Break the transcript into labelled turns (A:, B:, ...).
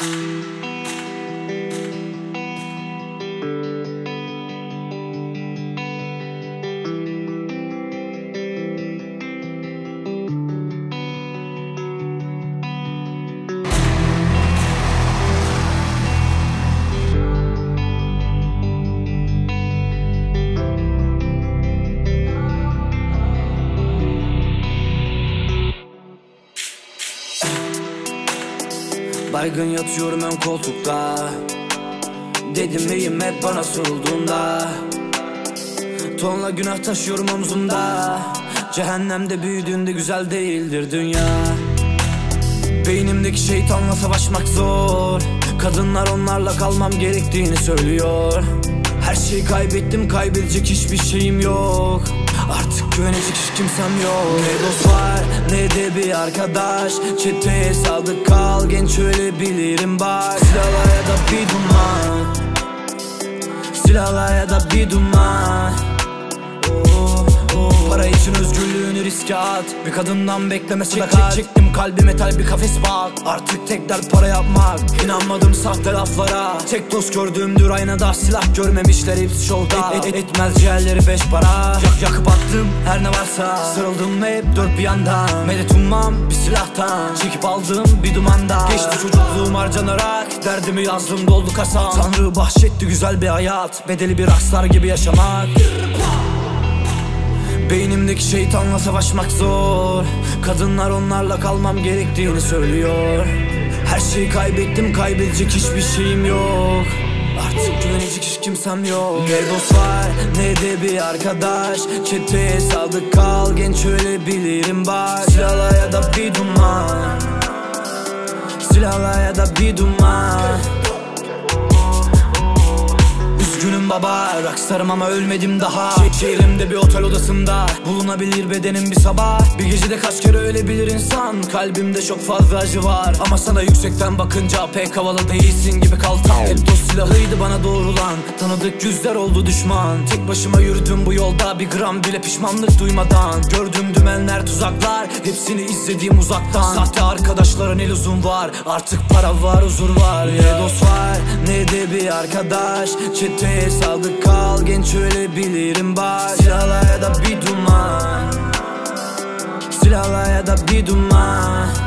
A: Baygın yatıyorum ön koltukta. Dedim neyim hep bana sorulduğunda. Tonla günah taşıyorum omzumda. Cehennemde büyüdüğünde güzel değildir dünya. Beynimdeki şeytanla savaşmak zor. Kadınlar onlarla kalmam gerektiğini söylüyor. Her şeyi kaybettim, kaybedecek hiçbir şeyim yok. Artık güvenecek hiç kimsem yok. Ne dost var ne de bir arkadaş. Çeteye sadık kal genç, öyle bilirim bak. Silahla ya da bir duman. Silahla ya da bir duman. Para için özgürlüğünü riske at. Bir kadından bekleme sadakat. Çektim kalbi metal bir kafes bak. Artık tek dert para yapmak. İnanmadım sahte laflara. Tek dost gördüğümdür aynada. Silah görmemişler hepsi şovda. Etmez ciğerleri beş para. Yakıp attım her ne varsa. Sarıldım hep dört bir yandan. Medet ummam bir silahtan. Çekip aldım bir dumanda. Geçti çocukluğum harcanarak. Derdimi yazdım doldu kasam. Tanrı bahşetti güzel bir hayat. Bedeli bir rockstar gibi yaşamak. Beynimdeki şeytanla savaşmak zor. Kadınlar onlarla kalmam gerektiğini söylüyor. Her şeyi kaybettim, kaybedecek hiçbir şeyim yok. Artık güvenecek hiç kimsem yok. Ne dost var ne de bir arkadaş. Çeteye sadık kal genç, öyle bilirim bak. Silahla ya da bir duman. Silahla ya da bir duman. Üzgünüm baba, rockstarım ama ölmedim daha. Şehrimde bir otel odasında bulunabilir bedenim bir sabah. Bir gecede kaç kere ölebilir insan. Kalbimde çok fazla acı var. Ama sana yüksekten bakınca pek havalı değilsin gibi kaltam. Hep dost silahıydı bana doğrulan. Tanıdık yüzler oldu düşman. Tek başıma yürüdüm bu yolda, bir gram bile pişmanlık duymadan. Gördüğüm dümenler tuzaklar, hepsini izlediğim uzaktan. Sahte arkadaşların el uzun var. Artık para var, huzur var. Ne dost var ne de bir arkadaş. Çeteye sadık kal genç, öyle bilirim bak. Silahla ya da bir duman. Silahla ya da bir duman.